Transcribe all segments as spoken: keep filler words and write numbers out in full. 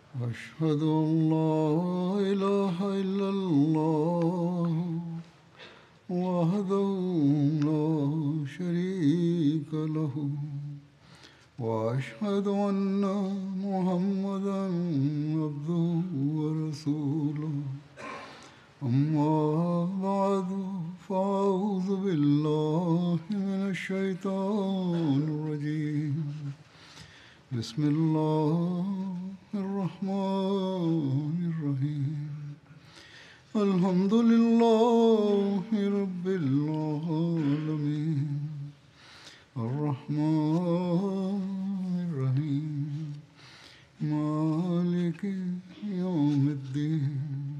أشهد أن لا إله إلا الله وحده لا شريك له وأشهد أن محمدا عبده ورسوله أما بعد فأعوذ بالله من الشيطان الرجيم بسم الله الرحمن الرحيم الحمد لله رب العالمين الرحمن الرحيم مالك يوم الدين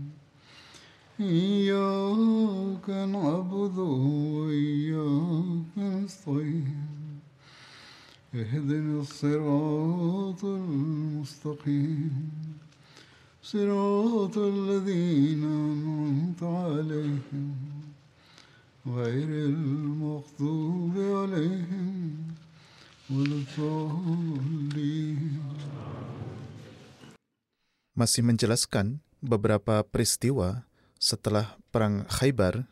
إياك نعبد وإياك نستعين اهدنا الصراط المستقيم صراط الذين أنعمت عليهم غير المغضوب عليهم ولا الضالين. Masih menjelaskan beberapa peristiwa setelah Perang Khaybar.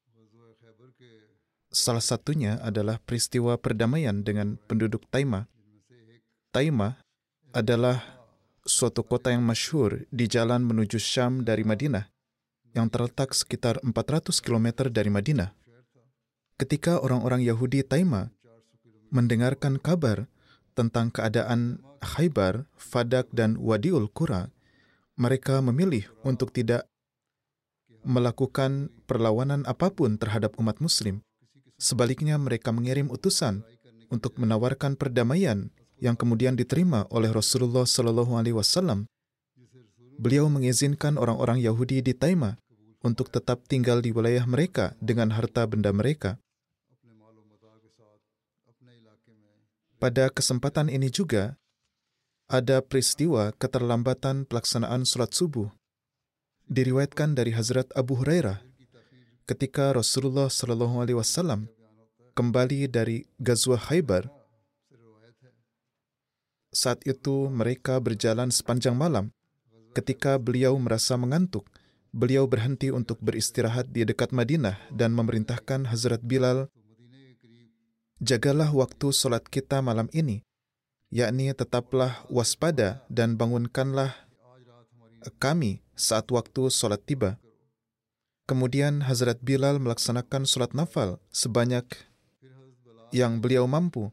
Salah satunya adalah peristiwa perdamaian dengan penduduk Taimah. Taimah adalah suatu kota yang masyhur di jalan menuju Syam dari Madinah, yang terletak sekitar empat ratus kilometer dari Madinah. Ketika orang-orang Yahudi Taimah mendengarkan kabar tentang keadaan Khaybar, Fadak, dan Wadiul Qura, mereka memilih untuk tidak melakukan perlawanan apapun terhadap umat Muslim. Sebaliknya, mereka mengirim utusan untuk menawarkan perdamaian yang kemudian diterima oleh Rasulullah Shallallahu Alaihi Wasallam. Beliau mengizinkan orang-orang Yahudi di Taimah untuk tetap tinggal di wilayah mereka dengan harta benda mereka. Pada kesempatan ini juga, ada peristiwa keterlambatan pelaksanaan sholat subuh. Diriwayatkan dari Hazrat Abu Hurairah, ketika Rasulullah Shallallahu Alaihi Wasallam kembali dari Ghazwah Khaybar. Saat itu mereka berjalan sepanjang malam. Ketika beliau merasa mengantuk, beliau berhenti untuk beristirahat di dekat Madinah dan memerintahkan Hazrat Bilal, "Jagalah waktu sholat kita malam ini, yakni tetaplah waspada dan bangunkanlah kami saat waktu sholat tiba." Kemudian Hazrat Bilal melaksanakan sholat nafal sebanyak yang beliau mampu.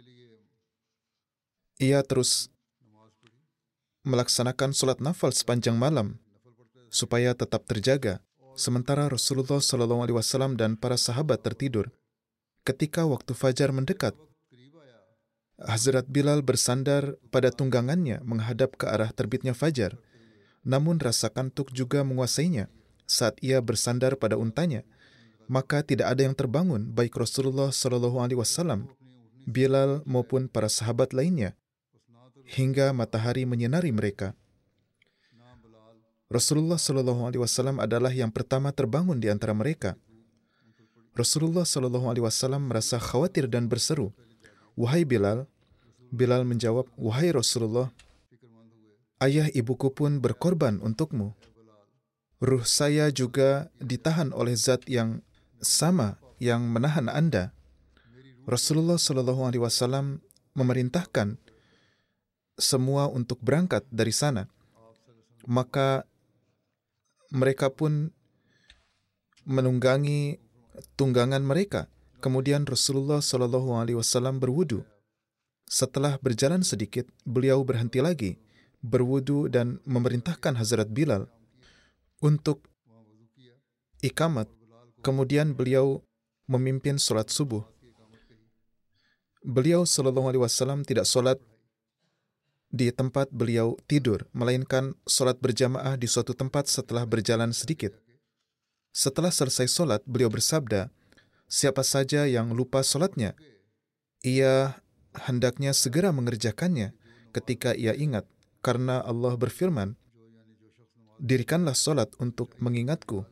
Ia terus melaksanakan sholat nafal sepanjang malam supaya tetap terjaga, sementara Rasulullah Shallallahu Alaihi Wasallam dan para sahabat tertidur. Ketika waktu fajar mendekat, Hazrat Bilal bersandar pada tunggangannya menghadap ke arah terbitnya fajar. Namun rasa kantuk juga menguasainya saat ia bersandar pada untanya. Maka tidak ada yang terbangun, baik Rasulullah Shallallahu Alaihi Wasallam, Bilal maupun para sahabat lainnya, hingga matahari menyinari mereka. Rasulullah Shallallahu Alaihi Wasallam adalah yang pertama terbangun di antara mereka. Rasulullah Shallallahu Alaihi Wasallam merasa khawatir dan berseru, "Wahai Bilal." Bilal menjawab, "Wahai Rasulullah, ayah ibuku pun berkorban untukmu. Ruh saya juga ditahan oleh zat yang sama yang menahan Anda." Rasulullah Shallallahu Alaihi Wasallam memerintahkan semua untuk berangkat dari sana. Maka mereka pun menunggangi tunggangan mereka. Kemudian Rasulullah Shallallahu Alaihi Wasallam berwudu. Setelah berjalan sedikit, beliau berhenti lagi, berwudu dan memerintahkan Hazrat Bilal untuk ikamat. Kemudian beliau memimpin sholat subuh. Beliau Shallallahu Alaihi Wasallam tidak sholat di tempat beliau tidur, melainkan sholat berjamaah di suatu tempat setelah berjalan sedikit. Setelah selesai sholat, beliau bersabda, "Siapa saja yang lupa sholatnya, ia hendaknya segera mengerjakannya ketika ia ingat, karena Allah berfirman, 'Dirikanlah sholat untuk mengingatku.'"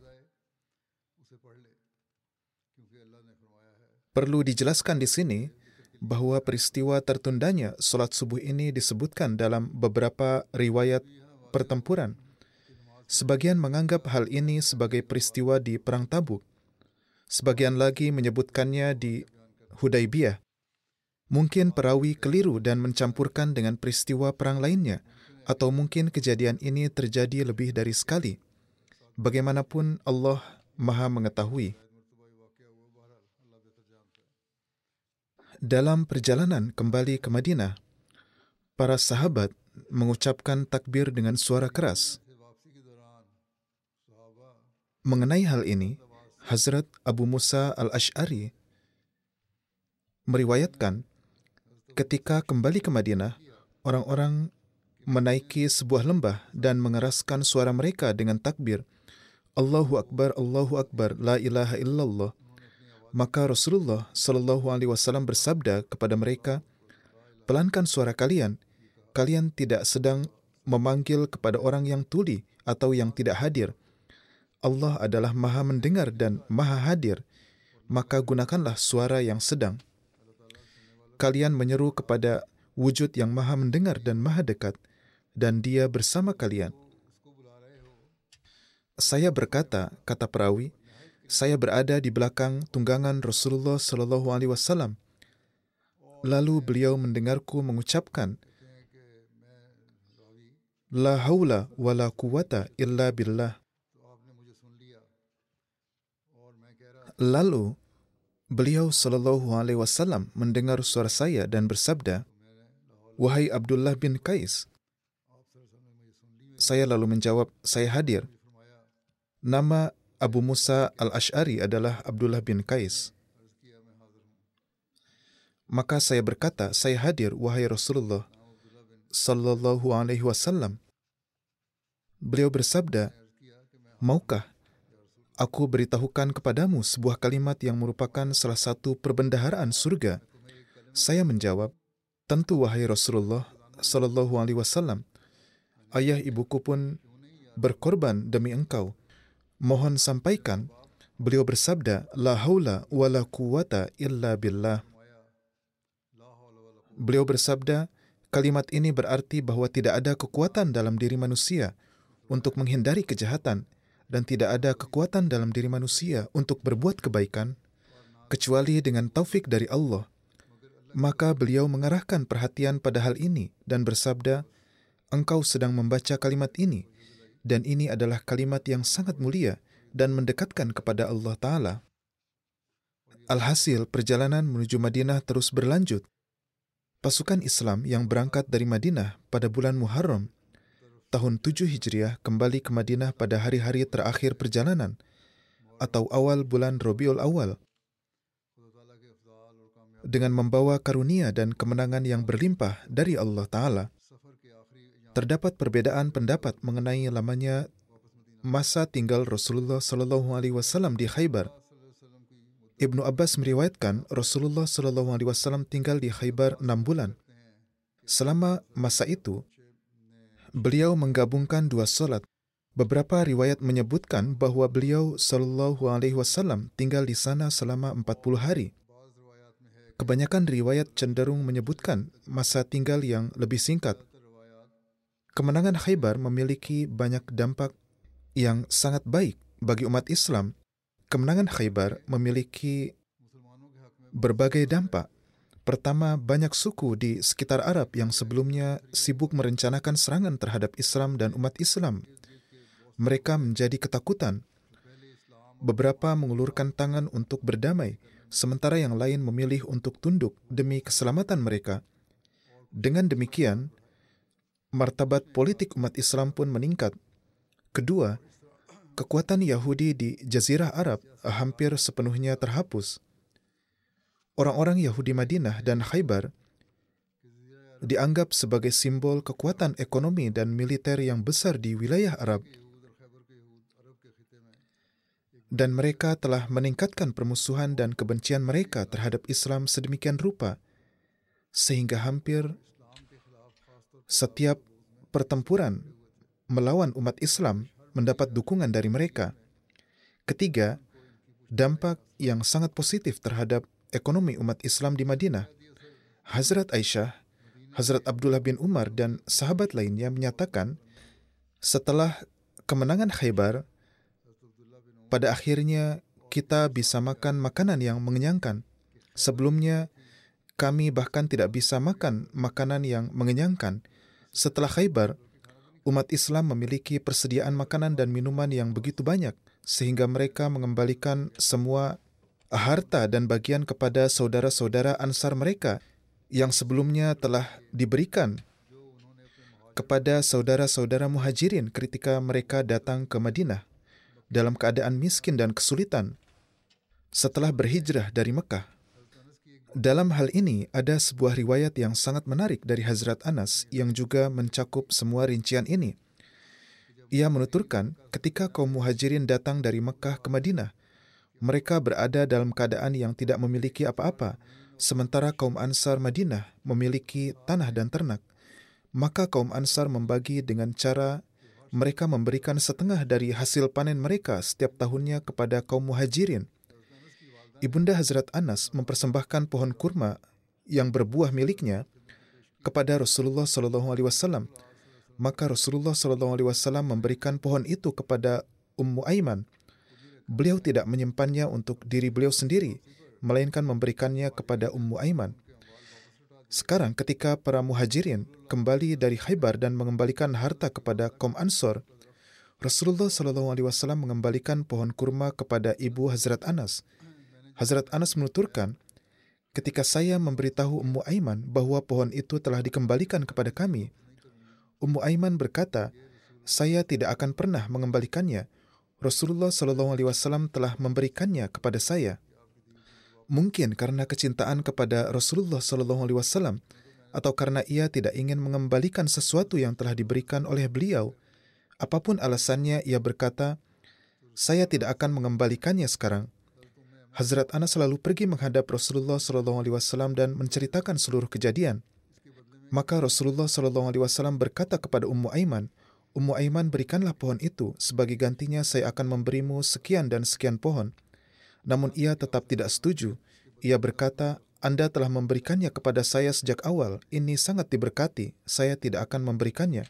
Perlu dijelaskan di sini bahwa peristiwa tertundanya sholat subuh ini disebutkan dalam beberapa riwayat pertempuran. Sebagian menganggap hal ini sebagai peristiwa di Perang Tabuk. Sebagian lagi menyebutkannya di Hudaibiyah. Mungkin perawi keliru dan mencampurkan dengan peristiwa perang lainnya, atau mungkin kejadian ini terjadi lebih dari sekali. Bagaimanapun, Allah Maha mengetahui. Dalam perjalanan kembali ke Madinah, para sahabat mengucapkan takbir dengan suara keras. Mengenai hal ini, Hazrat Abu Musa al-Ash'ari meriwayatkan, ketika kembali ke Madinah, orang-orang menaiki sebuah lembah dan mengeraskan suara mereka dengan takbir, Allahu Akbar, Allahu Akbar, la ilaha illallah. Maka Rasulullah Shallallahu Alaihi Wasallam bersabda kepada mereka, pelankan suara kalian. Kalian tidak sedang memanggil kepada orang yang tuli atau yang tidak hadir. Allah adalah Maha mendengar dan Maha hadir. Maka gunakanlah suara yang sedang. Kalian menyeru kepada wujud yang Maha mendengar dan Maha dekat, dan Dia bersama kalian. Saya berkata, kata perawi, saya berada di belakang tunggangan Rasulullah Shallallahu Alaihi Wasallam. Lalu beliau mendengarku mengucapkan, La haula wa la quwata illa billah. Lalu beliau Shallallahu Alaihi Wasallam mendengar suara saya dan bersabda, Wahai Abdullah bin Qais. Saya lalu menjawab, saya hadir. Nama Abu Musa al-Ash'ari adalah Abdullah bin Qais. Maka saya berkata, saya hadir, wahai Rasulullah Sallallahu Alaihi Wasallam. Beliau bersabda, maukah aku beritahukan kepadamu sebuah kalimat yang merupakan salah satu perbendaharaan surga? Saya menjawab, tentu wahai Rasulullah Sallallahu Alaihi Wasallam. Ayah ibuku pun berkorban demi engkau. Mohon sampaikan. Beliau bersabda, La haula wa la quwata illa billah. Beliau bersabda, kalimat ini berarti bahwa tidak ada kekuatan dalam diri manusia untuk menghindari kejahatan dan tidak ada kekuatan dalam diri manusia untuk berbuat kebaikan kecuali dengan taufik dari Allah. Maka beliau mengarahkan perhatian pada hal ini dan bersabda, engkau sedang membaca kalimat ini, dan ini adalah kalimat yang sangat mulia dan mendekatkan kepada Allah Ta'ala. Alhasil, perjalanan menuju Madinah terus berlanjut. Pasukan Islam yang berangkat dari Madinah pada bulan Muharram, tahun tujuh Hijriah, kembali ke Madinah pada hari-hari terakhir perjalanan, atau awal bulan Rabiul Awal, dengan membawa karunia dan kemenangan yang berlimpah dari Allah Ta'ala. Terdapat perbedaan pendapat mengenai lamanya masa tinggal Rasulullah Sallallahu Alaihi Wasallam di Khaybar. Ibnu Abbas meriwayatkan Rasulullah Sallallahu Alaihi Wasallam tinggal di Khaybar enam bulan. Selama masa itu, beliau menggabungkan dua salat. Beberapa riwayat menyebutkan bahwa beliau Sallallahu Alaihi Wasallam tinggal di sana selama empat puluh hari. Kebanyakan riwayat cenderung menyebutkan masa tinggal yang lebih singkat. Kemenangan Khaybar memiliki banyak dampak yang sangat baik bagi umat Islam. Kemenangan Khaybar memiliki berbagai dampak. Pertama, banyak suku di sekitar Arab yang sebelumnya sibuk merencanakan serangan terhadap Islam dan umat Islam. Mereka menjadi ketakutan. Beberapa mengulurkan tangan untuk berdamai, sementara yang lain memilih untuk tunduk demi keselamatan mereka. Dengan demikian, martabat politik umat Islam pun meningkat. Kedua, kekuatan Yahudi di Jazirah Arab hampir sepenuhnya terhapus. Orang-orang Yahudi Madinah dan Khaybar dianggap sebagai simbol kekuatan ekonomi dan militer yang besar di wilayah Arab. Dan mereka telah meningkatkan permusuhan dan kebencian mereka terhadap Islam sedemikian rupa, sehingga hampir setiap pertempuran melawan umat Islam mendapat dukungan dari mereka. Ketiga, dampak yang sangat positif terhadap ekonomi umat Islam di Madinah. Hazrat Aisyah, Hazrat Abdullah bin Umar, dan sahabat lainnya menyatakan Setelah kemenangan Khaybar, pada akhirnya kita bisa makan makanan yang mengenyangkan. Sebelumnya, kami bahkan tidak bisa makan makanan yang mengenyangkan. Setelah Khaybar, umat Islam memiliki persediaan makanan dan minuman yang begitu banyak, sehingga mereka mengembalikan semua harta dan bagian kepada saudara-saudara Ansar mereka yang sebelumnya telah diberikan kepada saudara-saudara Muhajirin ketika mereka datang ke Madinah dalam keadaan miskin dan kesulitan setelah berhijrah dari Mekah. Dalam hal ini, ada sebuah riwayat yang sangat menarik dari Hazrat Anas yang juga mencakup semua rincian ini. Ia menuturkan, ketika kaum Muhajirin datang dari Mekah ke Madinah, mereka berada dalam keadaan yang tidak memiliki apa-apa, sementara kaum Ansar Madinah memiliki tanah dan ternak. Maka kaum Ansar membagi dengan cara mereka memberikan setengah dari hasil panen mereka setiap tahunnya kepada kaum Muhajirin. Ibunda Hazrat Anas mempersembahkan pohon kurma yang berbuah miliknya kepada Rasulullah Shallallahu Alaihi Wasallam. Maka Rasulullah Shallallahu Alaihi Wasallam memberikan pohon itu kepada Ummu Aiman. Beliau tidak menyimpannya untuk diri beliau sendiri, melainkan memberikannya kepada Ummu Aiman. Sekarang ketika para Muhajirin kembali dari Khaybar dan mengembalikan harta kepada kaum Ansor, Rasulullah Shallallahu Alaihi Wasallam mengembalikan pohon kurma kepada ibu Hazrat Anas. Hazrat Anas menuturkan, ketika saya memberitahu Ummu Aiman bahwa pohon itu telah dikembalikan kepada kami, Ummu Aiman berkata, saya tidak akan pernah mengembalikannya. Rasulullah Shallallahu Alaihi Wasallam telah memberikannya kepada saya. Mungkin karena kecintaan kepada Rasulullah Shallallahu Alaihi Wasallam, atau karena ia tidak ingin mengembalikan sesuatu yang telah diberikan oleh beliau. Apapun alasannya, ia berkata, saya tidak akan mengembalikannya sekarang. Hazrat Anas selalu pergi menghadap Rasulullah Shallallahu Alaihi Wasallam dan menceritakan seluruh kejadian. Maka Rasulullah Shallallahu Alaihi Wasallam berkata kepada Ummu Aiman, Ummu Aiman, berikanlah pohon itu, sebagai gantinya saya akan memberimu sekian dan sekian pohon. Namun ia tetap tidak setuju. Ia berkata, Anda telah memberikannya kepada saya sejak awal. Ini sangat diberkati. Saya tidak akan memberikannya.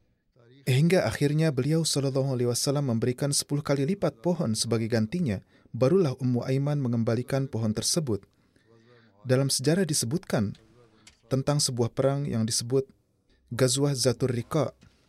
Hingga akhirnya beliau Shallallahu Alaihi Wasallam memberikan sepuluh kali lipat pohon sebagai gantinya. Barulah Ummu Aiman mengembalikan pohon tersebut. Dalam sejarah disebutkan tentang sebuah perang yang disebut Ghazwah Zatur Riqa.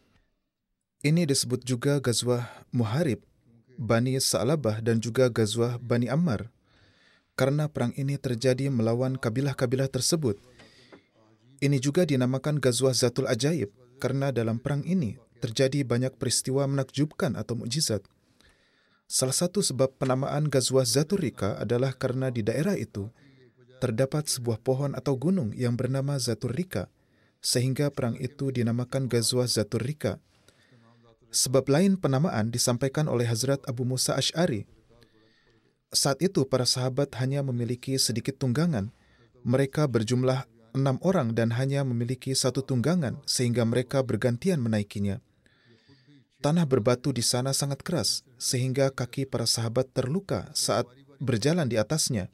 Ini disebut juga Ghazwah Muharib, Bani Sa'labah dan juga Ghazwah Bani Ammar. Karena perang ini terjadi melawan kabilah-kabilah tersebut. Ini juga dinamakan Ghazwah Zatul Ajaib karena dalam perang ini terjadi banyak peristiwa menakjubkan atau mukjizat. Salah satu sebab penamaan Ghazwah Zatul Riqa adalah karena di daerah itu terdapat sebuah pohon atau gunung yang bernama Zatul Riqa, sehingga perang itu dinamakan Ghazwah Zatul Riqa. Sebab lain penamaan disampaikan oleh Hazrat Abu Musa Asy'ari. Saat itu para sahabat hanya memiliki sedikit tunggangan. Mereka berjumlah enam orang dan hanya memiliki satu tunggangan, sehingga mereka bergantian menaikinya. Tanah berbatu di sana sangat keras, sehingga kaki para sahabat terluka saat berjalan di atasnya.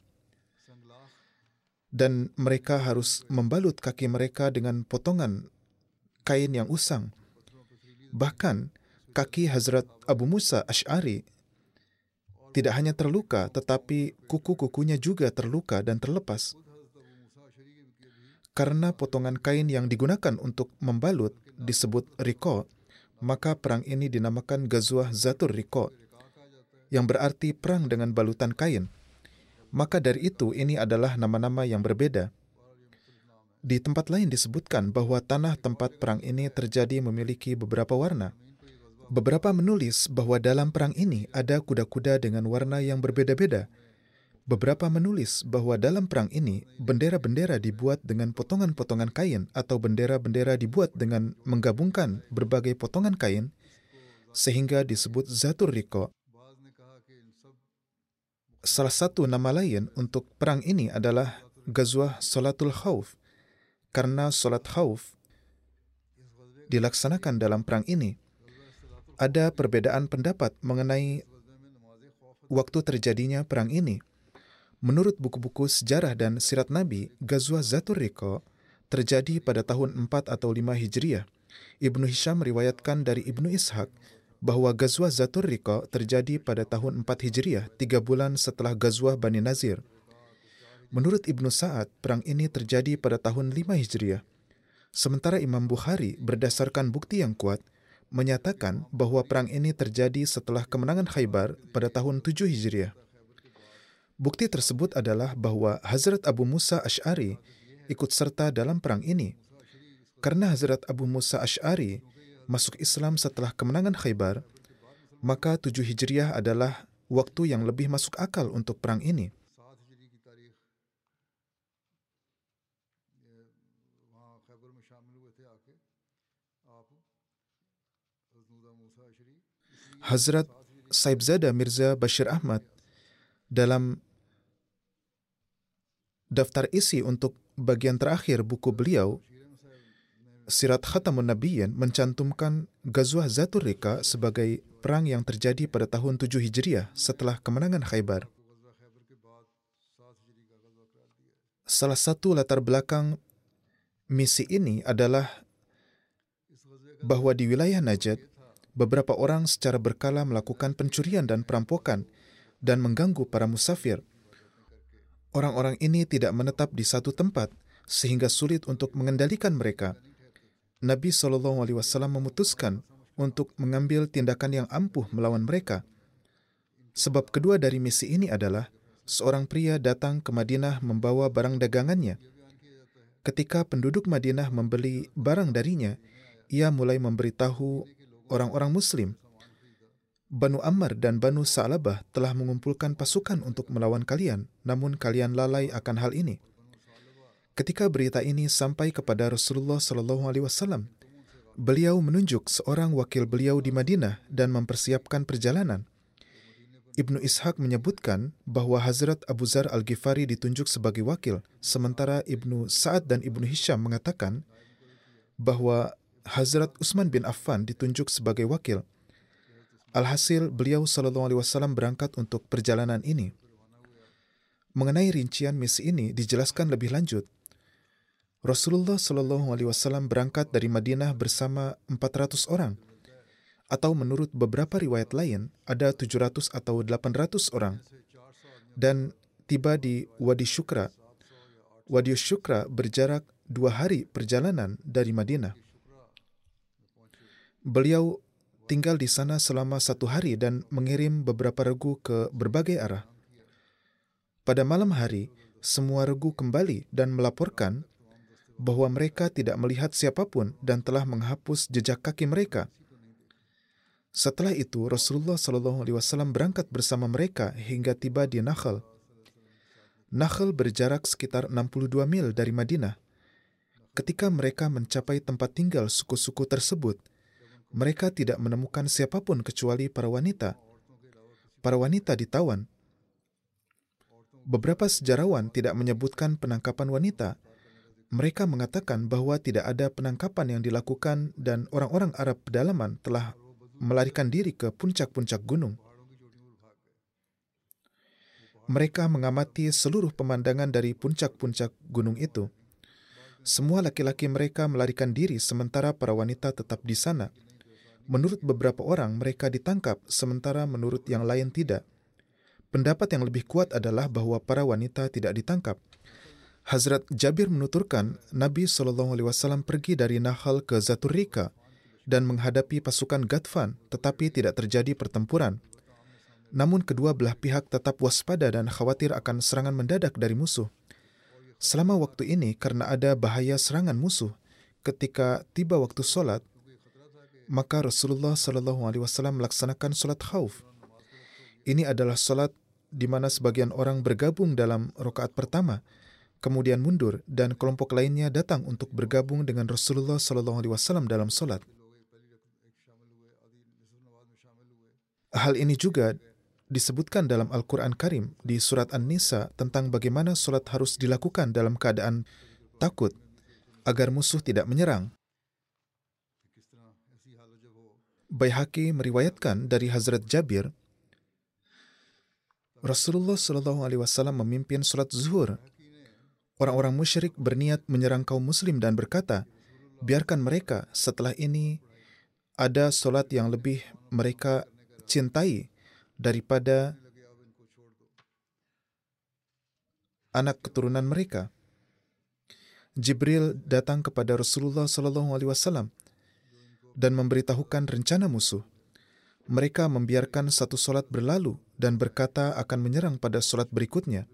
Dan mereka harus membalut kaki mereka dengan potongan kain yang usang. Bahkan, kaki Hazrat Abu Musa Asy'ari tidak hanya terluka, tetapi kuku-kukunya juga terluka dan terlepas. Karena potongan kain yang digunakan untuk membalut disebut riqa, maka perang ini dinamakan Ghazwah Zatur Riqa, yang berarti perang dengan balutan kain. Maka dari itu, ini adalah nama-nama yang berbeda. Di tempat lain disebutkan bahwa tanah tempat perang ini terjadi memiliki beberapa warna. Beberapa menulis bahwa dalam perang ini ada kuda-kuda dengan warna yang berbeda-beda. Beberapa menulis bahwa dalam perang ini bendera-bendera dibuat dengan potongan-potongan kain atau bendera-bendera dibuat dengan menggabungkan berbagai potongan kain sehingga disebut Zatur Riqa. Salah satu nama lain untuk perang ini adalah Ghazwah Salatul Khauf, karena salat khauf dilaksanakan dalam perang ini. Ada perbedaan pendapat mengenai waktu terjadinya perang ini. Menurut buku-buku sejarah dan sirat Nabi, Ghazwah Zatur Riqa terjadi pada tahun empat atau lima Hijriah. Ibnu Hisham meriwayatkan dari Ibnu Ishaq bahwa Ghazwah Zatur Riqa terjadi pada tahun empat Hijriah, tiga bulan setelah Ghazwah Bani Nazir. Menurut Ibnu Sa'ad, perang ini terjadi pada tahun lima Hijriah. Sementara Imam Bukhari berdasarkan bukti yang kuat menyatakan bahwa perang ini terjadi setelah kemenangan Khaybar pada tahun tujuh Hijriah. Bukti tersebut adalah bahwa Hazrat Abu Musa Asy'ari ikut serta dalam perang ini. Karena Hazrat Abu Musa Asy'ari masuk Islam setelah kemenangan Khaybar, maka tujuh Hijriah adalah waktu yang lebih masuk akal untuk perang ini. Hazrat Saibzada Mirza Bashir Ahmad dalam daftar isi untuk bagian terakhir buku beliau, Sirat Khatamun Nabiyyin, mencantumkan Ghazwah Zatur Riqa sebagai perang yang terjadi pada tahun tujuh Hijriah setelah kemenangan Khaybar. Salah satu latar belakang misi ini adalah bahwa di wilayah Najd, beberapa orang secara berkala melakukan pencurian dan perampokan dan mengganggu para musafir. Orang-orang ini tidak menetap di satu tempat, sehingga sulit untuk mengendalikan mereka. Nabi shallallahu alaihi wasallam memutuskan untuk mengambil tindakan yang ampuh melawan mereka. Sebab kedua dari misi ini adalah seorang pria datang ke Madinah membawa barang dagangannya. Ketika penduduk Madinah membeli barang darinya, ia mulai memberitahu orang-orang Muslim, Banu Ammar dan Banu Sa'labah telah mengumpulkan pasukan untuk melawan kalian, namun kalian lalai akan hal ini. Ketika berita ini sampai kepada Rasulullah shallallahu alaihi wasallam, beliau menunjuk seorang wakil beliau di Madinah dan mempersiapkan perjalanan. Ibnu Ishaq menyebutkan bahwa Hazrat Abu Dzar Al-Ghifari ditunjuk sebagai wakil, sementara Ibnu Sa'ad dan Ibnu Hisham mengatakan bahwa Hazrat Utsman bin Affan ditunjuk sebagai wakil. Alhasil, beliau shallallahu alaihi wasallam berangkat untuk perjalanan ini. Mengenai rincian misi ini dijelaskan lebih lanjut. Rasulullah shallallahu alaihi wasallam berangkat dari Madinah bersama empat ratus orang, atau menurut beberapa riwayat lain ada tujuh ratus atau delapan ratus orang, dan tiba di Wadi Syukra. Wadi Syukra berjarak dua hari perjalanan dari Madinah. Beliau tinggal di sana selama satu hari dan mengirim beberapa regu ke berbagai arah. Pada malam hari, semua regu kembali dan melaporkan bahwa mereka tidak melihat siapapun dan telah menghapus jejak kaki mereka. Setelah itu, Rasulullah shallallahu alaihi wasallam berangkat bersama mereka hingga tiba di Nakhl. Nakhl berjarak sekitar enam puluh dua mil dari Madinah. Ketika mereka mencapai tempat tinggal suku-suku tersebut, mereka tidak menemukan siapapun kecuali para wanita. Para wanita ditawan. Beberapa sejarawan tidak menyebutkan penangkapan wanita. Mereka mengatakan bahwa tidak ada penangkapan yang dilakukan dan orang-orang Arab pedalaman telah melarikan diri ke puncak-puncak gunung. Mereka mengamati seluruh pemandangan dari puncak-puncak gunung itu. Semua laki-laki mereka melarikan diri sementara para wanita tetap di sana. Menurut beberapa orang, mereka ditangkap, sementara menurut yang lain tidak. Pendapat yang lebih kuat adalah bahwa para wanita tidak ditangkap. Hazrat Jabir menuturkan, Nabi shallallahu alaihi wasallam pergi dari Nakhl ke Zatur Riqa dan menghadapi pasukan Ghatfan, tetapi tidak terjadi pertempuran. Namun kedua belah pihak tetap waspada dan khawatir akan serangan mendadak dari musuh. Selama waktu ini, karena ada bahaya serangan musuh, ketika tiba waktu solat, maka Rasulullah shallallahu alaihi wasallam melaksanakan solat khauf. Ini adalah solat di mana sebagian orang bergabung dalam rakaat pertama, kemudian mundur, dan kelompok lainnya datang untuk bergabung dengan Rasulullah shallallahu alaihi wasallam dalam solat. Hal ini juga disebutkan dalam Al-Quran Karim di surat An-Nisa tentang bagaimana solat harus dilakukan dalam keadaan takut agar musuh tidak menyerang. Baihaqi meriwayatkan dari Hazrat Jabir, Rasulullah shallallahu alaihi wasallam memimpin solat zuhur. Orang-orang musyrik berniat menyerang kaum muslim dan berkata, biarkan mereka setelah ini ada solat yang lebih mereka cintai daripada anak keturunan mereka. Jibril datang kepada Rasulullah Sallallahu Alaihi Wasallam dan memberitahukan rencana musuh. Mereka membiarkan satu solat berlalu dan berkata akan menyerang pada solat berikutnya.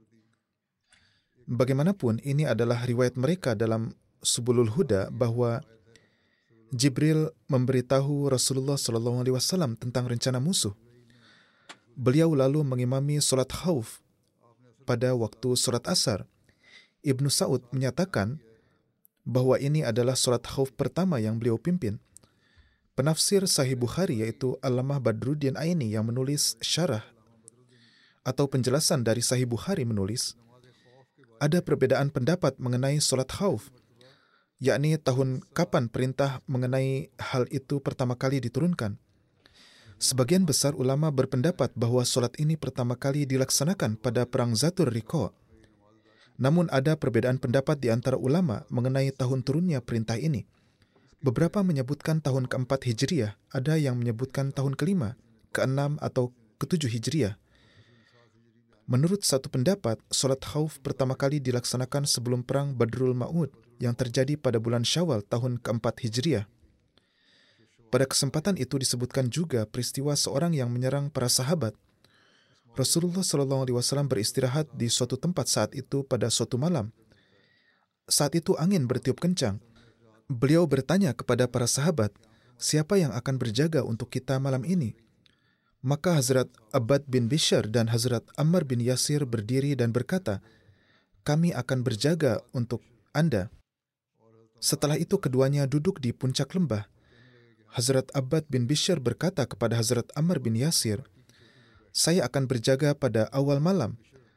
Bagaimanapun, ini adalah riwayat mereka dalam Subulul Huda bahwa Jibril memberitahu Rasulullah Sallallahu Alaihi Wasallam tentang rencana musuh. Beliau lalu mengimami solat khauf pada waktu solat asar. Ibnu Sa'ud menyatakan bahwa ini adalah solat khauf pertama yang beliau pimpin. Penafsir Sahih Bukhari yaitu Allamah Badruddin Aini yang menulis syarah atau penjelasan dari Sahih Bukhari menulis, ada perbedaan pendapat mengenai solat khauf, yakni tahun kapan perintah mengenai hal itu pertama kali diturunkan. Sebagian besar ulama berpendapat bahwa solat ini pertama kali dilaksanakan pada perang Zatur Riqa. Namun ada perbedaan pendapat di antara ulama mengenai tahun turunnya perintah ini. Beberapa menyebutkan tahun keempat Hijriyah, ada yang menyebutkan tahun kelima, keenam atau ketujuh Hijriyah. Menurut satu pendapat, solat khauf pertama kali dilaksanakan sebelum perang Badrul Ma'ud yang terjadi pada bulan Syawal tahun keempat Hijriyah. Pada kesempatan itu disebutkan juga peristiwa seorang yang menyerang para sahabat. Rasulullah Shallallahu Alaihi Wasallam beristirahat di suatu tempat saat itu pada suatu malam. Saat itu angin bertiup kencang. Beliau bertanya kepada para sahabat, siapa yang akan berjaga untuk kita malam ini? Maka Hazrat Abbad bin Bishr dan Hazrat Ammar bin Yasir berdiri dan berkata, kami akan berjaga untuk Anda. Setelah itu keduanya duduk di puncak lembah. Hazrat Abbad bin Bishr berkata kepada Hazrat Ammar bin Yasir, saya akan berjaga pada awal malam,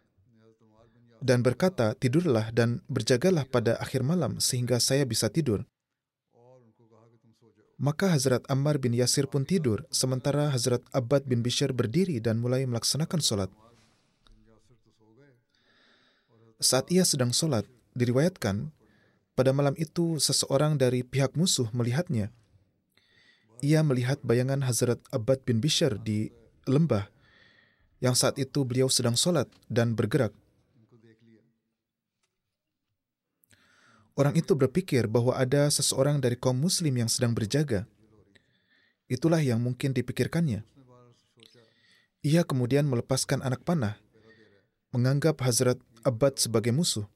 dan berkata, tidurlah dan berjagalah pada akhir malam sehingga saya bisa tidur. Maka Hazrat Ammar bin Yasir pun tidur, sementara Hazrat Abbad bin Bishr berdiri dan mulai melaksanakan solat. Saat ia sedang solat, diriwayatkan, pada malam itu seseorang dari pihak musuh melihatnya. Ia melihat bayangan Hazrat Abbad bin Bishr di lembah, yang saat itu beliau sedang solat dan bergerak. Orang itu berpikir bahwa ada seseorang dari kaum muslim yang sedang berjaga. Itulah yang mungkin dipikirkannya. Ia kemudian melepaskan anak panah, menganggap Hazrat Abbad sebagai musuh.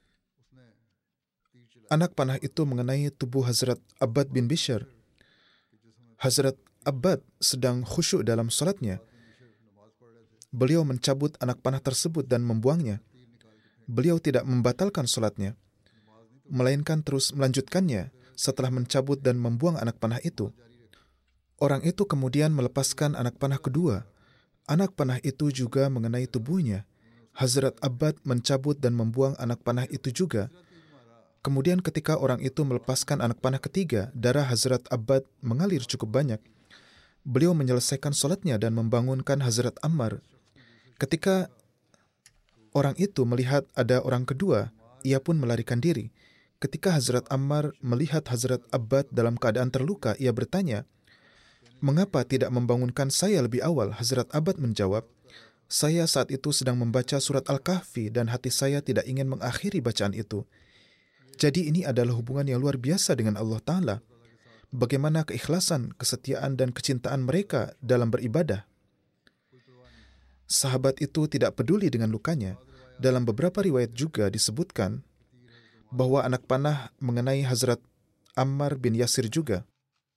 Anak panah itu mengenai tubuh Hazrat Abbad bin Bishr. Hazrat Abbad sedang khusyuk dalam solatnya. Beliau mencabut anak panah tersebut dan membuangnya. Beliau tidak membatalkan solatnya, melainkan terus melanjutkannya setelah mencabut dan membuang anak panah itu. Orang itu kemudian melepaskan anak panah kedua. Anak panah itu juga mengenai tubuhnya. Hazrat Abbad mencabut dan membuang anak panah itu juga. Kemudian ketika orang itu melepaskan anak panah ketiga, darah Hazrat Abbad mengalir cukup banyak. Beliau menyelesaikan solatnya dan membangunkan Hazrat Ammar. Ketika orang itu melihat ada orang kedua, ia pun melarikan diri. Ketika Hazrat Ammar melihat Hazrat Abbad dalam keadaan terluka, ia bertanya, mengapa tidak membangunkan saya lebih awal? Hazrat Abbad menjawab, saya saat itu sedang membaca surat Al-Kahfi dan hati saya tidak ingin mengakhiri bacaan itu. Jadi ini adalah hubungan yang luar biasa dengan Allah Ta'ala. Bagaimana keikhlasan, kesetiaan, dan kecintaan mereka dalam beribadah. Sahabat itu tidak peduli dengan lukanya. Dalam beberapa riwayat juga disebutkan bahwa anak panah mengenai Hazrat Ammar bin Yasir juga.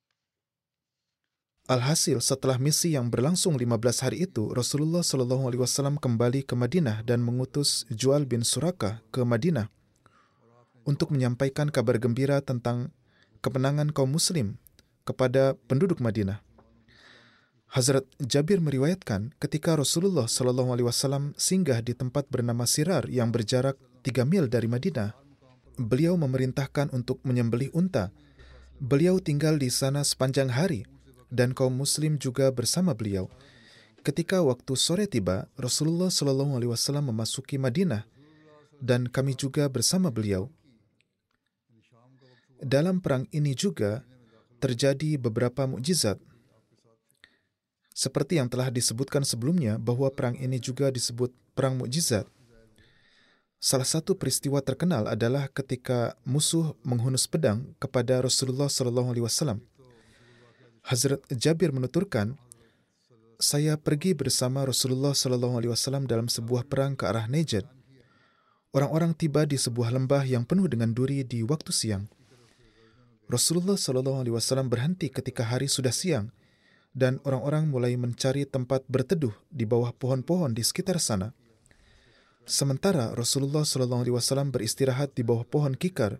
Alhasil, setelah misi yang berlangsung lima belas hari itu, Rasulullah Shallallahu Alaihi Wasallam kembali ke Madinah dan mengutus Jual bin Surakah ke Madinah untuk menyampaikan kabar gembira tentang kemenangan kaum muslim kepada penduduk Madinah. Hazrat Jabir meriwayatkan ketika Rasulullah Shallallahu Alaihi Wasallam singgah di tempat bernama Sirar yang berjarak tiga mil dari Madinah, beliau memerintahkan untuk menyembelih unta. Beliau tinggal di sana sepanjang hari dan kaum muslim juga bersama beliau. Ketika waktu sore tiba, Rasulullah Shallallahu Alaihi Wasallam memasuki Madinah dan kami juga bersama beliau. dalam perang ini juga terjadi beberapa mukjizat. Seperti yang telah disebutkan sebelumnya bahwa perang ini juga disebut perang mukjizat. Salah satu peristiwa terkenal adalah ketika musuh menghunus pedang kepada Rasulullah shallallahu alaihi wasallam. Hazrat Jabir menuturkan, saya pergi bersama Rasulullah shallallahu alaihi wasallam dalam sebuah perang ke arah Najd. Orang-orang tiba di sebuah lembah yang penuh dengan duri di waktu siang. Rasulullah shallallahu alaihi wasallam berhenti ketika hari sudah siang dan orang-orang mulai mencari tempat berteduh di bawah pohon-pohon di sekitar sana. Sementara Rasulullah shallallahu alaihi wasallam beristirahat di bawah pohon kikar,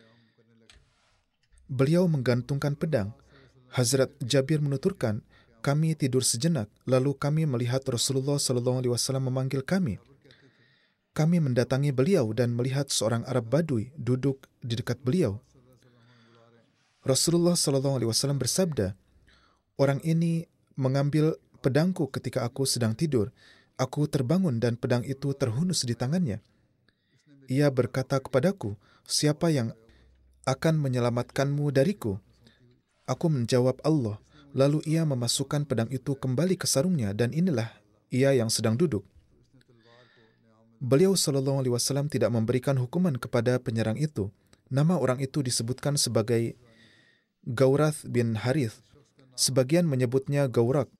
beliau menggantungkan pedang. Hazrat Jabir menuturkan, kami tidur sejenak, lalu kami melihat Rasulullah shallallahu alaihi wasallam memanggil kami. Kami mendatangi beliau dan melihat seorang Arab Badui duduk di dekat beliau. Rasulullah shallallahu alaihi wasallam bersabda, orang ini mengambil pedangku ketika aku sedang tidur. Aku terbangun dan pedang itu terhunus di tangannya. Ia berkata kepadaku, siapa yang akan menyelamatkanmu dariku? Aku menjawab, Allah. Lalu ia memasukkan pedang itu kembali ke sarungnya dan inilah ia yang sedang duduk. Beliau sallallahu alaihi wasallam tidak memberikan hukuman kepada penyerang itu. Nama orang itu disebutkan sebagai Gaurath bin Harith. Sebagian menyebutnya Gaurak.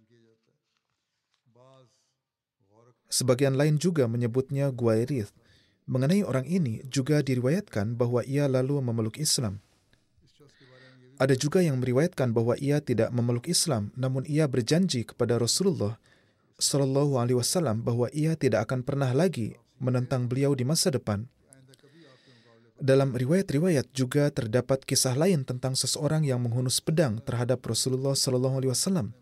Sebagian lain juga menyebutnya Guairith. Mengenai orang ini juga diriwayatkan bahwa ia lalu memeluk Islam. Ada juga yang meriwayatkan bahwa ia tidak memeluk Islam, namun ia berjanji kepada Rasulullah Sallallahu Alaihi Wasallam bahwa ia tidak akan pernah lagi menentang beliau di masa depan. Dalam riwayat-riwayat juga terdapat kisah lain tentang seseorang yang menghunus pedang terhadap Rasulullah Sallallahu Alaihi Wasallam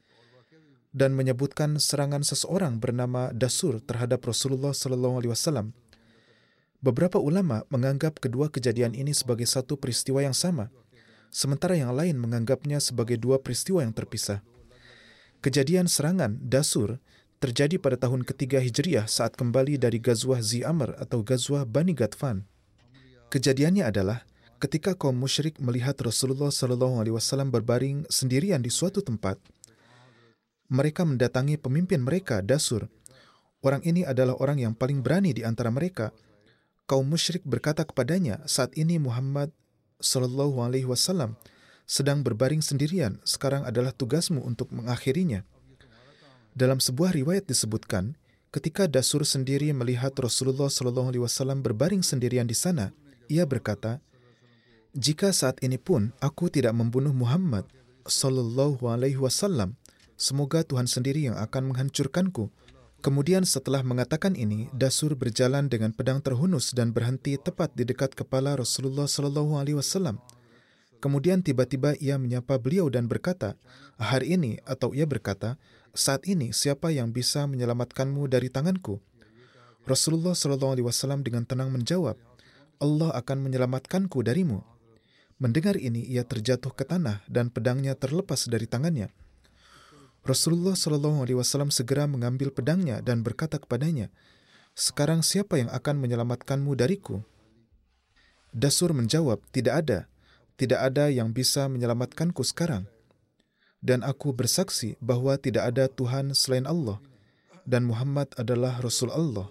dan menyebutkan serangan seseorang bernama Dasur terhadap Rasulullah Sallallahu Alaihi Wasallam. Beberapa ulama menganggap kedua kejadian ini sebagai satu peristiwa yang sama, sementara yang lain menganggapnya sebagai dua peristiwa yang terpisah. Kejadian serangan Dasur terjadi pada tahun ketiga Hijriah saat kembali dari Ghazwah Zi Amr atau Ghazwah Bani Ghatfan. Kejadiannya adalah ketika kaum musyrik melihat Rasulullah Sallallahu Alaihi Wasallam berbaring sendirian di suatu tempat. Mereka mendatangi pemimpin mereka, Dasur. Orang ini adalah orang yang paling berani di antara mereka. Kaum musyrik berkata kepadanya, saat ini Muhammad Sallallahu Alaihi Wasallam sedang berbaring sendirian. Sekarang adalah tugasmu untuk mengakhirinya. Dalam sebuah riwayat disebutkan, ketika Dasur sendiri melihat Rasulullah Sallallahu Alaihi Wasallam berbaring sendirian di sana, ia berkata, jika saat ini pun aku tidak membunuh Muhammad Sallallahu Alaihi Wasallam, semoga Tuhan sendiri yang akan menghancurkanku. Kemudian setelah mengatakan ini, Dasur berjalan dengan pedang terhunus dan berhenti tepat di dekat kepala Rasulullah Sallallahu Alaihi Wasallam. Kemudian tiba-tiba ia menyapa beliau dan berkata, hari ini, atau ia berkata, saat ini siapa yang bisa menyelamatkanmu dari tanganku? Rasulullah Sallallahu Alaihi Wasallam dengan tenang menjawab, Allah akan menyelamatkanku darimu. Mendengar ini, ia terjatuh ke tanah dan pedangnya terlepas dari tangannya. Rasulullah Sallallahu Alaihi Wasallam segera mengambil pedangnya dan berkata kepadanya, sekarang siapa yang akan menyelamatkanmu dariku? Dasur menjawab, tidak ada. Tidak ada yang bisa menyelamatkanku sekarang. Dan aku bersaksi bahwa tidak ada Tuhan selain Allah dan Muhammad adalah Rasul Allah.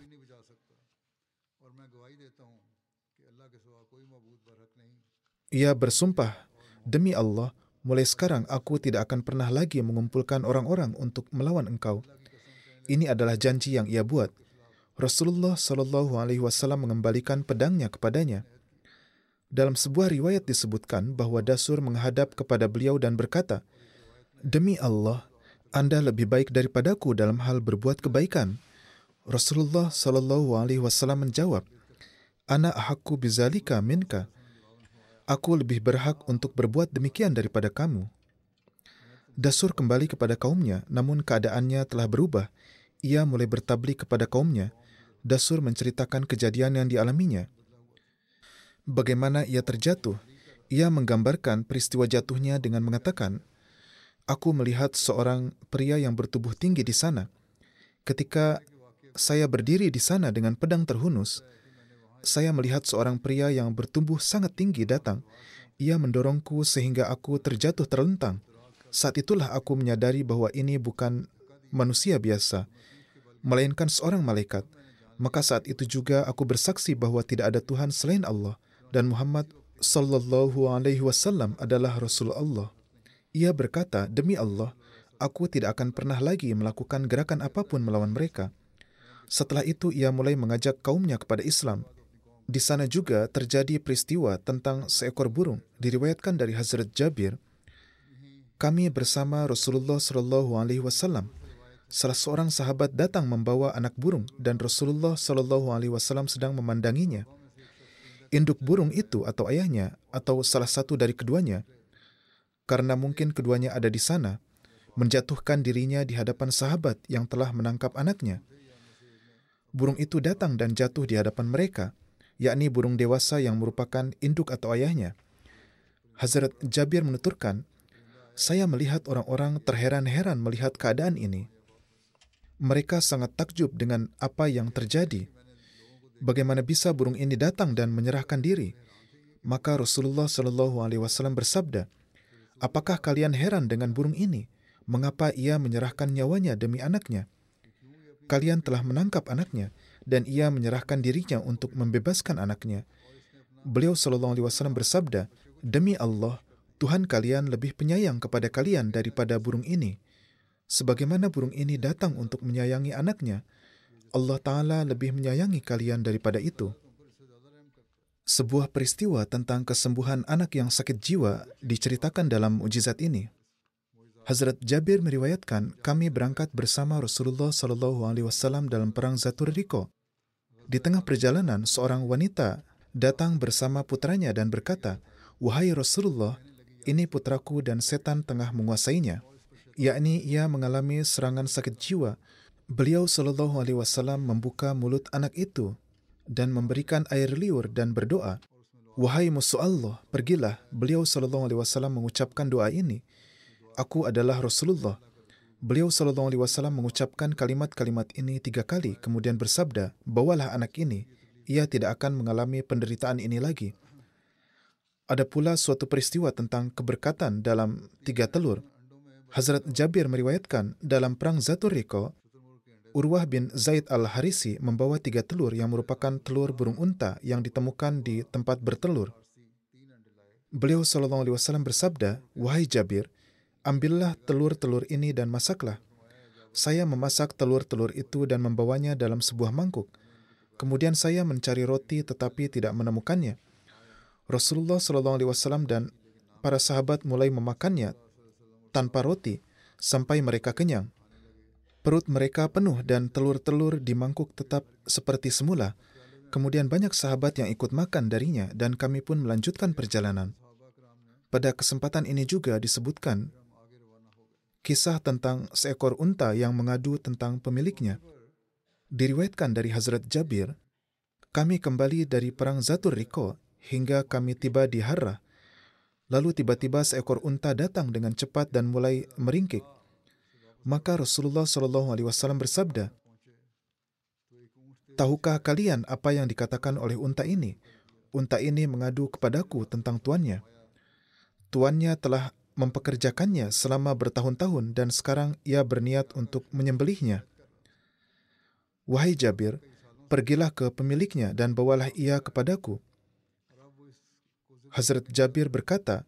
Ia bersumpah, demi Allah, mulai sekarang aku tidak akan pernah lagi mengumpulkan orang-orang untuk melawan engkau. Ini adalah janji yang ia buat. Rasulullah Sallallahu Alaihi Wasallam mengembalikan pedangnya kepadanya. Dalam sebuah riwayat disebutkan bahwa Dasur menghadap kepada beliau dan berkata, demi Allah, Anda lebih baik daripadaku dalam hal berbuat kebaikan. Rasulullah Sallallahu Alaihi Wasallam menjawab, Ana ahakku bizalika minka. Aku lebih berhak untuk berbuat demikian daripada kamu. Dasur kembali kepada kaumnya, namun keadaannya telah berubah. Ia mulai bertablik kepada kaumnya. Dasur menceritakan kejadian yang dialaminya. Bagaimana ia terjatuh? Ia menggambarkan peristiwa jatuhnya dengan mengatakan, aku melihat seorang pria yang bertubuh tinggi di sana. Ketika saya berdiri di sana dengan pedang terhunus, saya melihat seorang pria yang bertumbuh sangat tinggi datang. Ia mendorongku sehingga aku terjatuh terlentang. Saat itulah aku menyadari bahwa ini bukan manusia biasa, melainkan seorang malaikat. Maka saat itu juga aku bersaksi bahwa tidak ada Tuhan selain Allah dan Muhammad sallallahu alaihi wasallam adalah Rasul Allah. Ia berkata, demi Allah, aku tidak akan pernah lagi melakukan gerakan apapun melawan mereka. Setelah itu ia mulai mengajak kaumnya kepada Islam. Di sana juga terjadi peristiwa tentang seekor burung. Diriwayatkan dari Hazrat Jabir, kami bersama Rasulullah Shallallahu Alaihi Wasallam. Salah seorang sahabat datang membawa anak burung dan Rasulullah Shallallahu Alaihi Wasallam sedang memandanginya. Induk burung itu atau ayahnya atau salah satu dari keduanya, karena mungkin keduanya ada di sana, menjatuhkan dirinya di hadapan sahabat yang telah menangkap anaknya. Burung itu datang dan jatuh di hadapan mereka, yakni burung dewasa yang merupakan induk atau ayahnya. Hazrat Jabir menuturkan, saya melihat orang-orang terheran-heran melihat keadaan ini. Mereka sangat takjub dengan apa yang terjadi. Bagaimana bisa burung ini datang dan menyerahkan diri? Maka Rasulullah Shallallahu Alaihi Wasallam bersabda, apakah kalian heran dengan burung ini? Mengapa ia menyerahkan nyawanya demi anaknya? Kalian telah menangkap anaknya, dan ia menyerahkan dirinya untuk membebaskan anaknya. Beliau Shallallahu Alaihi Wasallam bersabda, demi Allah, Tuhan kalian lebih penyayang kepada kalian daripada burung ini. Sebagaimana burung ini datang untuk menyayangi anaknya, Allah Ta'ala lebih menyayangi kalian daripada itu. Sebuah peristiwa tentang kesembuhan anak yang sakit jiwa diceritakan dalam mukjizat ini. Hazrat Jabir meriwayatkan, kami berangkat bersama Rasulullah Shallallahu Alaihi Wasallam dalam perang Zatur Riqa. Di tengah perjalanan, seorang wanita datang bersama putranya dan berkata, wahai Rasulullah, ini putraku dan setan tengah menguasainya, yakni ia mengalami serangan sakit jiwa. Beliau Shallallahu Alaihi Wasallam membuka mulut anak itu dan memberikan air liur dan berdoa, wahai musuh Allah, pergilah. Beliau Shallallahu Alaihi Wasallam mengucapkan doa ini, aku adalah Rasulullah. Beliau Shallallahu Alaihi Wasallam mengucapkan kalimat-kalimat ini tiga kali, kemudian bersabda, bawalah anak ini, ia tidak akan mengalami penderitaan ini lagi. Ada pula suatu peristiwa tentang keberkatan dalam tiga telur. Hazrat Jabir meriwayatkan, dalam perang Zatur Riqa, Urwah bin Zaid al-Harisi membawa tiga telur yang merupakan telur burung unta yang ditemukan di tempat bertelur. Beliau Shallallahu Alaihi Wasallam bersabda, wahai Jabir, ambillah telur-telur ini dan masaklah. Saya memasak telur-telur itu dan membawanya dalam sebuah mangkuk. Kemudian saya mencari roti tetapi tidak menemukannya. Rasulullah Shallallahu Alaihi Wasallam dan para sahabat mulai memakannya tanpa roti sampai mereka kenyang. Perut mereka penuh dan telur-telur di mangkuk tetap seperti semula. Kemudian banyak sahabat yang ikut makan darinya dan kami pun melanjutkan perjalanan. Pada kesempatan ini juga disebutkan kisah tentang seekor unta yang mengadu tentang pemiliknya. Diriwayatkan dari Hazrat Jabir, kami kembali dari perang Zatur Riqa hingga kami tiba di Harrah. Lalu tiba-tiba seekor unta datang dengan cepat dan mulai meringkik. Maka Rasulullah Shallallahu Alaihi Wasallam bersabda, tahukah kalian apa yang dikatakan oleh unta ini? Unta ini mengadu kepadaku tentang tuannya. Tuannya telah mempekerjakannya selama bertahun-tahun dan sekarang ia berniat untuk menyembelihnya. Wahai Jabir, pergilah ke pemiliknya dan bawalah ia kepadaku. Hazrat Jabir berkata,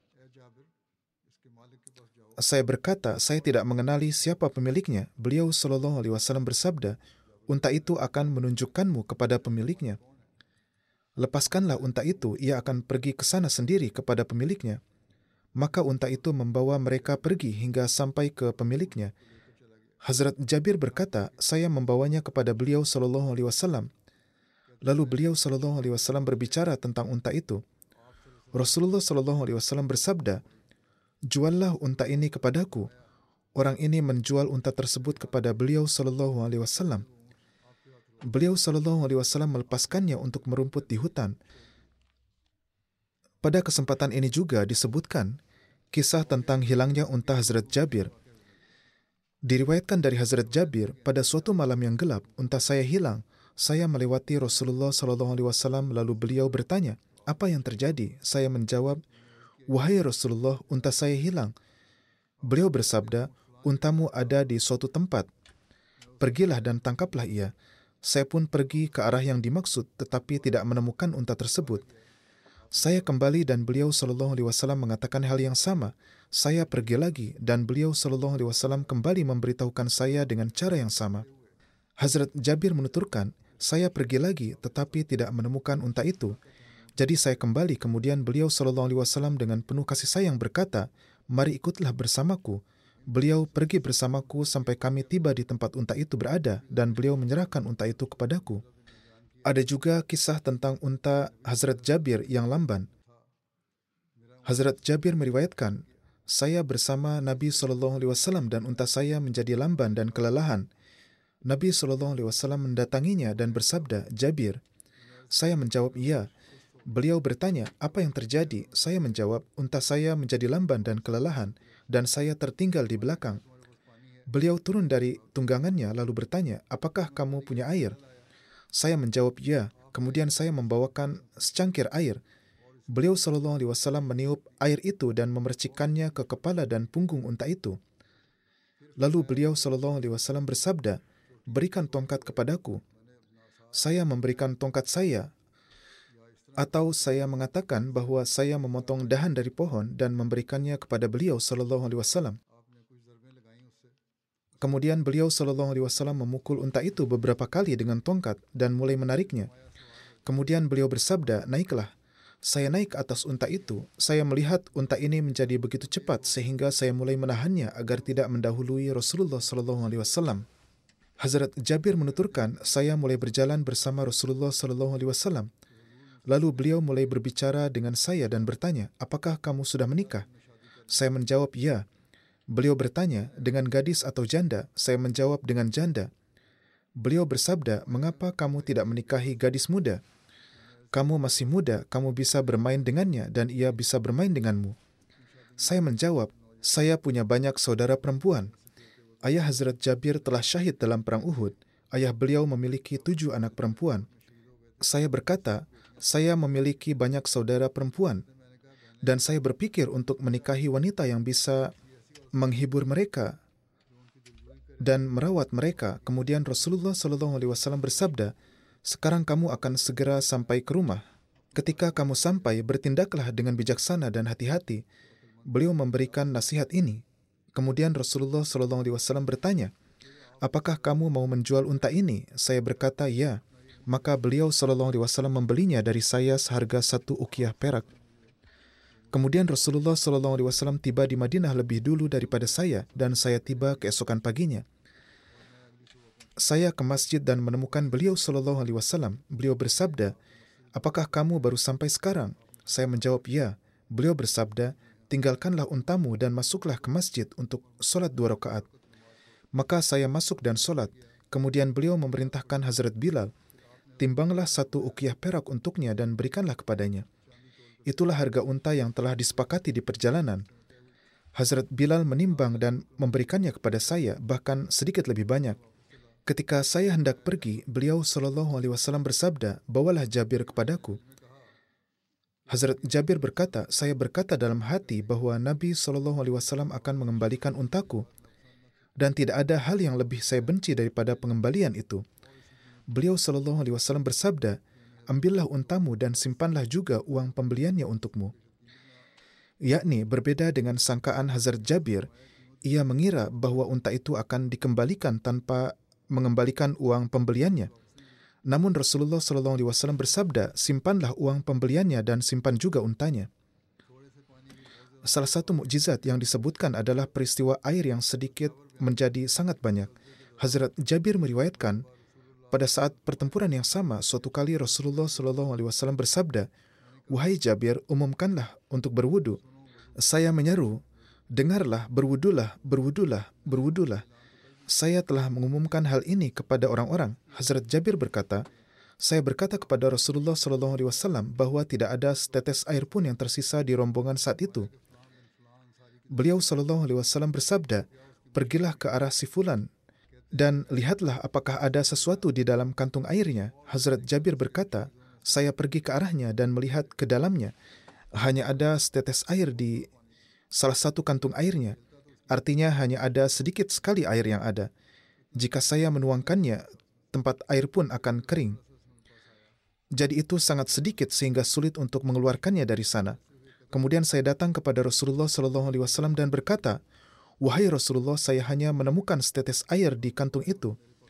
saya berkata, saya tidak mengenali siapa pemiliknya. Beliau Shallallahu Alaihi Wasallam bersabda, unta itu akan menunjukkanmu kepada pemiliknya. Lepaskanlah unta itu, ia akan pergi ke sana sendiri kepada pemiliknya. Maka unta itu membawa mereka pergi hingga sampai ke pemiliknya. Hazrat Jabir berkata, saya membawanya kepada beliau Shallallahu Alaihi Wasallam. Lalu beliau Shallallahu Alaihi Wasallam berbicara tentang unta itu. Rasulullah Shallallahu Alaihi Wasallam bersabda, juallah unta ini kepadaku. Orang ini menjual unta tersebut kepada beliau Shallallahu Alaihi Wasallam. Beliau Shallallahu Alaihi Wasallam melepaskannya untuk merumput di hutan. Pada kesempatan ini juga disebutkan kisah tentang hilangnya unta Hazrat Jabir. Diriwayatkan dari Hazrat Jabir, pada suatu malam yang gelap, unta saya hilang. Saya melewati Rasulullah Shallallahu Alaihi Wasallam lalu beliau bertanya, apa yang terjadi? Saya menjawab, wahai Rasulullah, unta saya hilang. Beliau bersabda, untamu ada di suatu tempat. Pergilah dan tangkaplah ia. Saya pun pergi ke arah yang dimaksud, tetapi tidak menemukan unta tersebut. Saya kembali dan beliau Shallallahu Alaihi Wasallam mengatakan hal yang sama. Saya pergi lagi dan beliau Shallallahu Alaihi Wasallam kembali memberitahukan saya dengan cara yang sama. Hazrat Jabir menuturkan, saya pergi lagi tetapi tidak menemukan unta itu. Jadi saya kembali, kemudian beliau Shallallahu Alaihi Wasallam dengan penuh kasih sayang berkata, mari ikutlah bersamaku. Beliau pergi bersamaku sampai kami tiba di tempat unta itu berada dan beliau menyerahkan unta itu kepadaku. Ada juga kisah tentang unta Hazrat Jabir yang lamban. Hazrat Jabir meriwayatkan, saya bersama Nabi Shallallahu Alaihi Wasallam dan unta saya menjadi lamban dan kelelahan. Nabi Shallallahu Alaihi Wasallam mendatanginya dan bersabda, Jabir. Saya menjawab, iya. Beliau bertanya, apa yang terjadi? Saya menjawab, unta saya menjadi lamban dan kelelahan, dan saya tertinggal di belakang. Beliau turun dari tunggangannya lalu bertanya, apakah kamu punya air? Saya menjawab, ya. Kemudian saya membawakan secangkir air. Beliau Shallallahu Alaihi Wasallam meniup air itu dan memercikkannya ke kepala dan punggung unta itu. Lalu beliau Shallallahu Alaihi Wasallam bersabda, berikan tongkat kepadaku. Saya memberikan tongkat saya. Atau saya mengatakan bahwa saya memotong dahan dari pohon dan memberikannya kepada beliau Shallallahu Alaihi Wasallam. Kemudian beliau Shallallahu Alaihi Wasallam memukul unta itu beberapa kali dengan tongkat dan mulai menariknya. Kemudian beliau bersabda, naiklah. Saya naik ke atas unta itu. Saya melihat unta ini menjadi begitu cepat sehingga saya mulai menahannya agar tidak mendahului Rasulullah Shallallahu Alaihi Wasallam. Hazrat Jabir menuturkan, saya mulai berjalan bersama Rasulullah Shallallahu Alaihi Wasallam. Lalu beliau mulai berbicara dengan saya dan bertanya, apakah kamu sudah menikah? Saya menjawab, ya. Beliau bertanya, dengan gadis atau janda? Saya menjawab, dengan janda. Beliau bersabda, mengapa kamu tidak menikahi gadis muda? Kamu masih muda, kamu bisa bermain dengannya dan ia bisa bermain denganmu. Saya menjawab, saya punya banyak saudara perempuan. Ayah Hazrat Jabir telah syahid dalam perang Uhud. Ayah beliau memiliki tujuh anak perempuan. Saya berkata, saya memiliki banyak saudara perempuan. Dan saya berpikir untuk menikahi wanita yang bisa menghibur mereka dan merawat mereka. Kemudian Rasulullah Shallallahu Alaihi Wasallam bersabda, sekarang kamu akan segera sampai ke rumah. Ketika kamu sampai, bertindaklah dengan bijaksana dan hati-hati. Beliau memberikan nasihat ini. Kemudian Rasulullah Shallallahu Alaihi Wasallam bertanya, apakah kamu mau menjual unta ini? Saya berkata, ya. Maka beliau Shallallahu Alaihi Wasallam membelinya dari saya seharga satu uqiyah perak. Kemudian Rasulullah Shallallahu Alaihi Wasallam tiba di Madinah lebih dulu daripada saya dan saya tiba keesokan paginya. Saya ke masjid dan menemukan beliau Shallallahu Alaihi Wasallam. Beliau bersabda, apakah kamu baru sampai sekarang? Saya menjawab, ya. Beliau bersabda, tinggalkanlah untamu dan masuklah ke masjid untuk solat dua rakaat. Maka saya masuk dan solat. Kemudian beliau memerintahkan Hazrat Bilal, timbanglah satu uqiyah perak untuknya dan berikanlah kepadanya. Itulah harga unta yang telah disepakati di perjalanan. Hazrat Bilal menimbang dan memberikannya kepada saya, bahkan sedikit lebih banyak. Ketika saya hendak pergi, beliau Shallallahu Alaihi Wasallam bersabda, bawalah Jabir kepadaku. Hazrat Jabir berkata, saya berkata dalam hati bahwa Nabi Shallallahu Alaihi Wasallam akan mengembalikan untaku, dan tidak ada hal yang lebih saya benci daripada pengembalian itu. Beliau Shallallahu Alaihi Wasallam bersabda, ambillah untamu dan simpanlah juga uang pembeliannya untukmu. Yakni berbeda dengan sangkaan Hazrat Jabir, ia mengira bahwa unta itu akan dikembalikan tanpa mengembalikan uang pembeliannya. Namun Rasulullah Shallallahu Alaihi Wasallam bersabda, simpanlah uang pembeliannya dan simpan juga untanya. Salah satu mukjizat yang disebutkan adalah peristiwa air yang sedikit menjadi sangat banyak. Hazrat Jabir meriwayatkan, pada saat pertempuran yang sama, suatu kali Rasulullah Shallallahu Alaihi Wasallam bersabda, wahai Jabir, umumkanlah untuk berwudu. Saya menyeru, dengarlah, berwudulah, berwudulah, berwudulah. Saya telah mengumumkan hal ini kepada orang-orang. Hazrat Jabir berkata, saya berkata kepada Rasulullah Shallallahu Alaihi Wasallam bahwa tidak ada setetes air pun yang tersisa di rombongan saat itu. Beliau Shallallahu Alaihi Wasallam bersabda, pergilah ke arah si fulan Dan lihatlah apakah ada sesuatu di dalam kantung airnya. Hazrat Jabir berkata, saya pergi ke arahnya dan melihat ke dalamnya. Hanya ada setetes air di salah satu kantung airnya. Artinya hanya ada sedikit sekali air yang ada. Jika saya menuangkannya, tempat air pun akan kering. Jadi itu sangat sedikit sehingga sulit untuk mengeluarkannya dari sana. Kemudian saya datang kepada Rasulullah shallallahu alaihi wasallam dan berkata, wahai Rasulullah, saya hanya menemukan setetes air di kantung itu.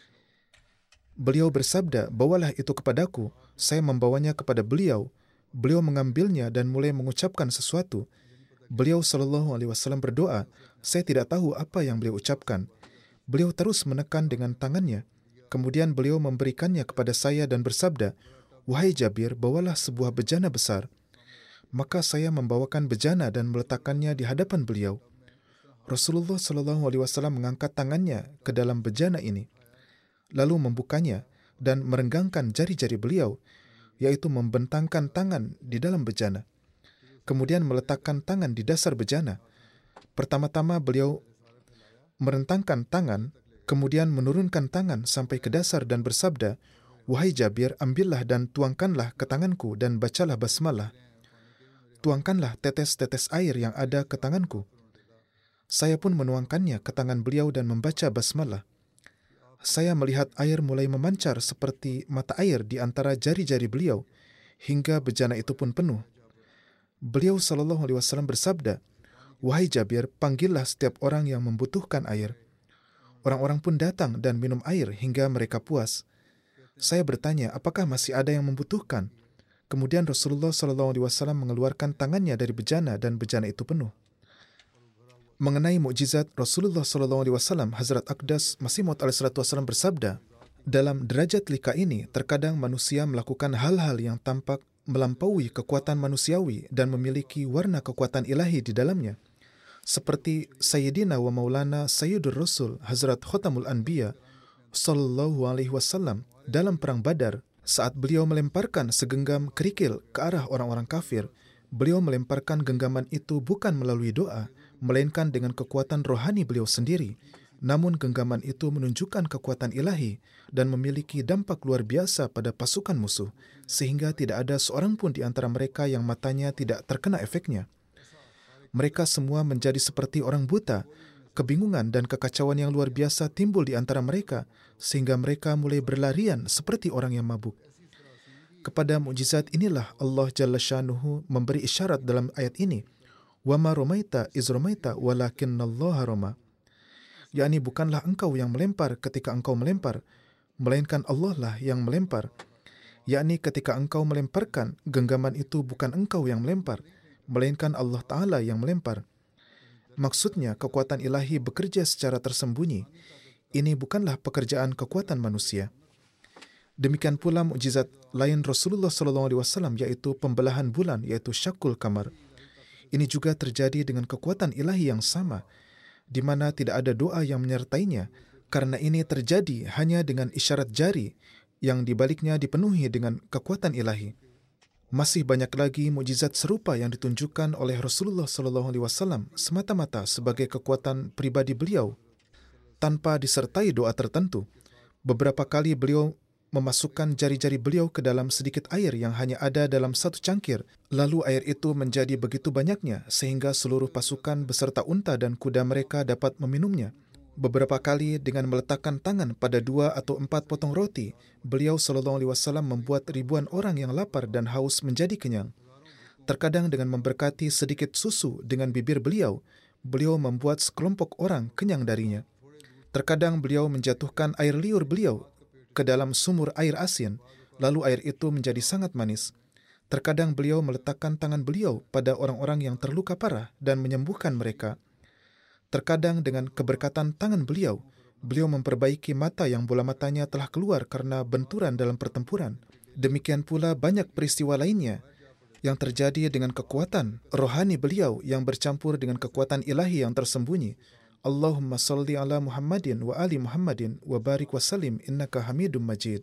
Beliau bersabda, bawalah itu kepadaku. Saya membawanya kepada beliau. Beliau mengambilnya dan mulai mengucapkan sesuatu. Beliau shallallahu alaihi wasallam berdoa. Saya tidak tahu apa yang beliau ucapkan. Beliau terus menekan dengan tangannya. Kemudian beliau memberikannya kepada saya dan bersabda, wahai Jabir, bawalah sebuah bejana besar. Maka saya membawakan bejana dan meletakkannya di hadapan beliau. Rasulullah shallallahu alaihi wasallam mengangkat tangannya ke dalam bejana ini, lalu membukanya dan merenggangkan jari-jari beliau, yaitu membentangkan tangan di dalam bejana. Kemudian meletakkan tangan di dasar bejana. Pertama-tama beliau merentangkan tangan, kemudian menurunkan tangan sampai ke dasar dan bersabda, wahai Jabir, ambillah dan tuangkanlah ke tanganku dan bacalah basmalah. Tuangkanlah tetes-tetes air yang ada ke tanganku. Saya pun menuangkannya ke tangan beliau dan membaca basmalah. Saya melihat air mulai memancar seperti mata air di antara jari-jari beliau, hingga bejana itu pun penuh. Beliau sallallahu alaihi wasallam bersabda, wahai Jabir, panggillah setiap orang yang membutuhkan air. Orang-orang pun datang dan minum air hingga mereka puas. Saya bertanya, apakah masih ada yang membutuhkan? Kemudian Rasulullah sallallahu alaihi wasallam mengeluarkan tangannya dari bejana dan bejana itu penuh. Mengenai mukjizat Rasulullah sallallahu alaihi wasallam, Hazrat Aqdas Masih Maud alaihi salatu wasallam bersabda, dalam derajat lika ini, terkadang manusia melakukan hal-hal yang tampak melampaui kekuatan manusiawi dan memiliki warna kekuatan ilahi di dalamnya. Seperti Sayyidina wa Maulana Sayyidur Rasul Hazrat Khotamul Anbiya sallallahu alaihi wasallam dalam perang Badar, saat beliau melemparkan segenggam kerikil ke arah orang-orang kafir, beliau melemparkan genggaman itu bukan melalui doa, melainkan dengan kekuatan rohani beliau sendiri. Namun genggaman itu menunjukkan kekuatan ilahi dan memiliki dampak luar biasa pada pasukan musuh, sehingga tidak ada seorang pun di antara mereka yang matanya tidak terkena efeknya. Mereka semua menjadi seperti orang buta. Kebingungan dan kekacauan yang luar biasa timbul di antara mereka, sehingga mereka mulai berlarian seperti orang yang mabuk. Kepada mukjizat inilah Allah Jalla Shanuhu memberi isyarat dalam ayat ini, وَمَا رَمَيْتَ إِذْ رَمَيْتَ وَلَكِنَّ اللَّهَ رَمَى, yakni bukanlah engkau yang melempar ketika engkau melempar, melainkan Allah lah yang melempar. Yakni ketika engkau melemparkan, genggaman itu bukan engkau yang melempar, melainkan Allah Ta'ala yang melempar. Maksudnya, kekuatan ilahi bekerja secara tersembunyi. Ini bukanlah pekerjaan kekuatan manusia. Demikian pula mukjizat lain Rasulullah sallallahu alaihi wasallam, yaitu pembelahan bulan, yaitu Syakul Kamar. Ini juga terjadi dengan kekuatan ilahi yang sama, di mana tidak ada doa yang menyertainya, karena ini terjadi hanya dengan isyarat jari yang dibaliknya dipenuhi dengan kekuatan ilahi. Masih banyak lagi mukjizat serupa yang ditunjukkan oleh Rasulullah sallallahu alaihi wasallam semata-mata sebagai kekuatan pribadi beliau, tanpa disertai doa tertentu. Beberapa kali beliau memasukkan jari-jari beliau ke dalam sedikit air yang hanya ada dalam satu cangkir. Lalu air itu menjadi begitu banyaknya sehingga seluruh pasukan beserta unta dan kuda mereka dapat meminumnya. Beberapa kali dengan meletakkan tangan pada dua atau empat potong roti, beliau sallallahu alaihi wasallam membuat ribuan orang yang lapar dan haus menjadi kenyang. Terkadang dengan memberkati sedikit susu dengan bibir beliau, beliau membuat sekelompok orang kenyang darinya. Terkadang beliau menjatuhkan air liur beliau ke dalam sumur air asin, lalu air itu menjadi sangat manis. Terkadang beliau meletakkan tangan beliau pada orang-orang yang terluka parah dan menyembuhkan mereka. Terkadang dengan keberkatan tangan beliau, beliau memperbaiki mata yang bola matanya telah keluar karena benturan dalam pertempuran. Demikian pula banyak peristiwa lainnya yang terjadi dengan kekuatan rohani beliau yang bercampur dengan kekuatan ilahi yang tersembunyi. Allahumma salli ala Muhammadin wa ali Muhammadin wa barik wa salim innaka hamidum majid.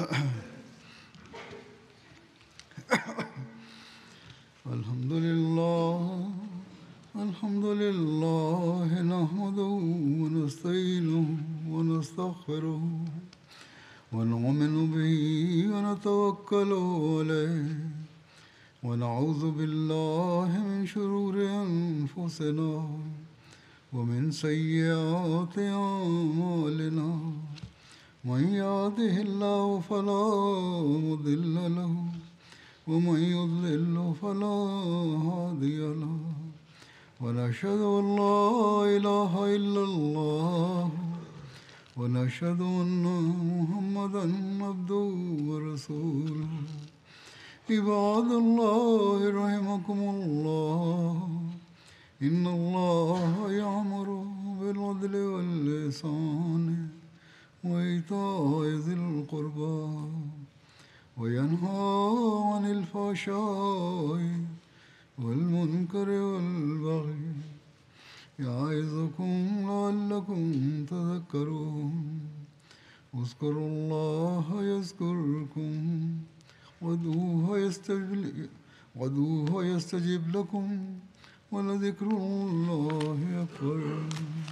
الحمد لله الحمد لله نحمده ونستعينه ونستغفره ونؤمن به ونتوكل عليه ونعوذ بالله من شرور أنفسنا ومن سيئات أعمالنا من يهده الله فلا مضل له ومن يضلل فلا هادي له ونشهد أن لا إله إلا الله ونشهد أن محمدا عبده ورسوله عباد الله رحمكم الله إن الله يأمر بالعدل والإحسان وإيتاء ذي القربى وينهى عن الفحشاء والمنكر والبغي يعظكم لعلكم تذكرون اذكروا الله يذكركم وادعوه يستجب وادعوه يستجب لكم ولذكر الله أكبر.